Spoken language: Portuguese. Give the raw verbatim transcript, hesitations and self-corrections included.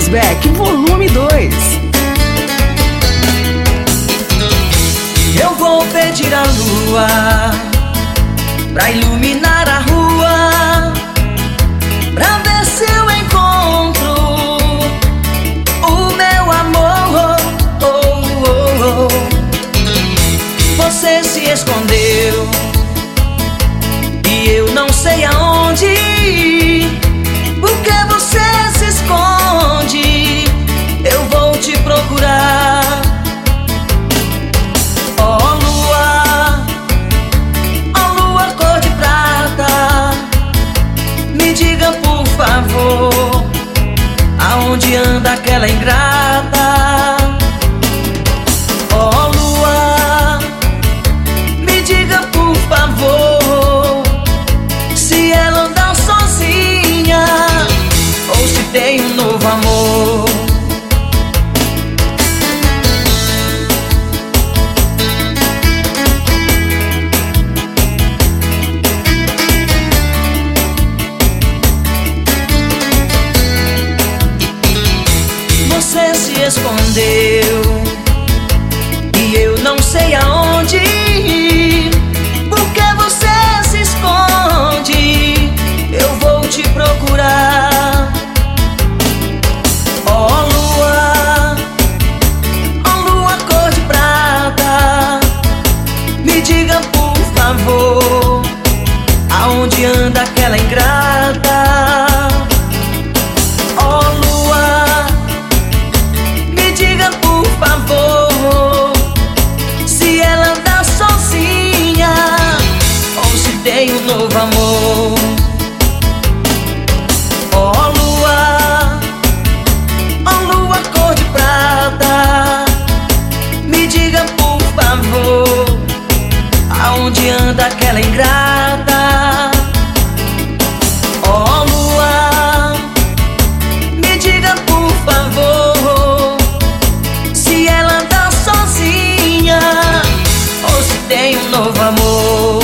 Beck, volume dois. Eu vou pedir a lua pra iluminar a rua, pra ver se eu encontro o meu amor. Oh, oh, oh. Você se escondeu e eu não sei aonde. Por que você se esconde? Eu vou te procurar. Oh lua, oh lua cor de prata, me diga por favor, aonde anda aquela ingrata? Oh lua, me diga por favor, se ela anda sozinha ou se tem um novo amor. Você se escondeu e eu não sei aonde. Por que você se esconde? Eu vou te procurar. Oh lua, oh lua cor de prata, me diga por favor, aonde anda aquela ingrata? Oh lua, me diga por favor, se ela anda sozinha ou se tem um novo amor. Oh lua, oh lua cor de prata, me diga por favor, aonde anda aquela ingrata? Oh lua, me diga por favor, se ela anda sozinha ou se tem um novo amor.